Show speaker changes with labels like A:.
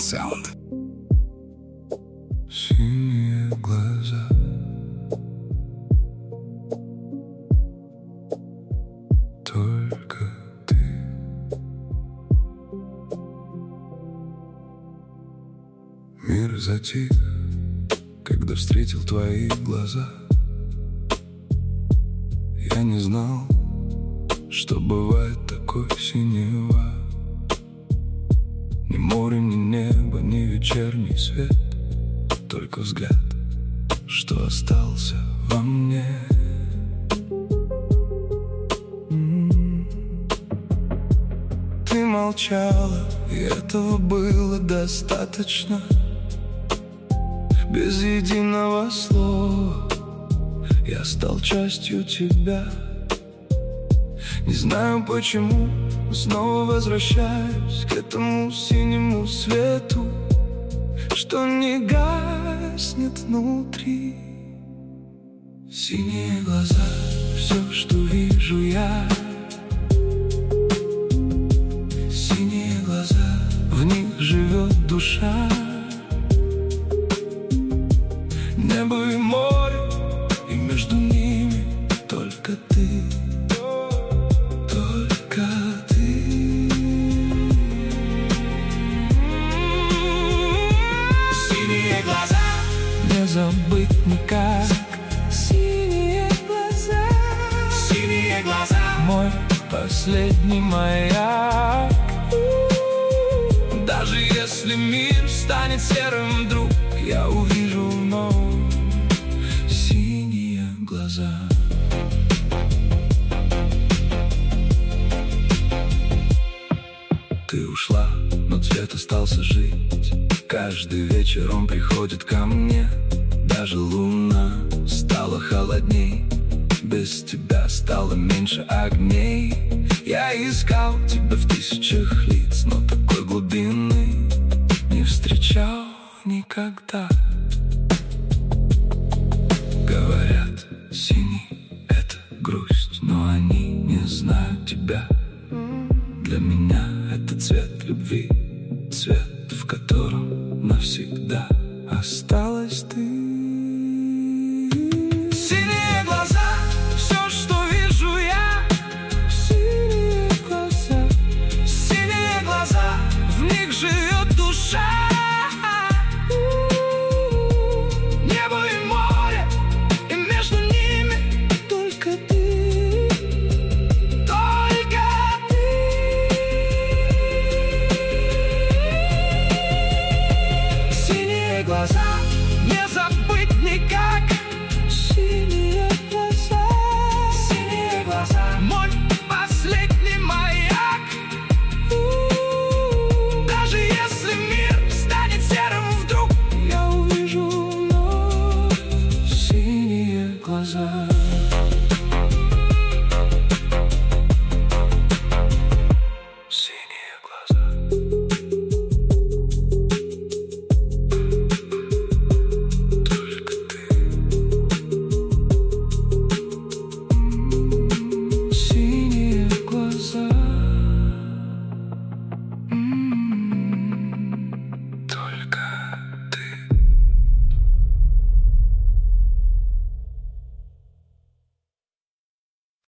A: Sound.
B: Синие глаза, только ты. Мир затих, когда встретил твои глаза. Я не знал, что бывает такой синева. Ни море, ни небо, ни вечерний свет, только взгляд, что остался во мне. Ты молчала, и этого было достаточно. Без единого слова я стал частью тебя. Не знаю почему, но снова возвращаюсь к этому синему свету, что не гаснет внутри. Синие глаза, все, что вижу я. Синие глаза, в них живет душа. Небо и море, и между ними только ты. Только ты. Синие глаза, не забыть никак.
C: Синие глаза,
B: Синие глаза,
C: мой последний маяк.
B: даже если мир станет серым вдруг, я увижу вновь синие глаза. Ты ушла, но цвет остался жить. Каждый вечер он приходит ко мне. Даже луна стала холодней. Без тебя стало меньше огней. Я искал тебя в тысячах лиц, но такой глубины не встречал никогда. Говорят, синий — это грусть, но они не знают тебя. Для меня это цвет любви, цвет, в котором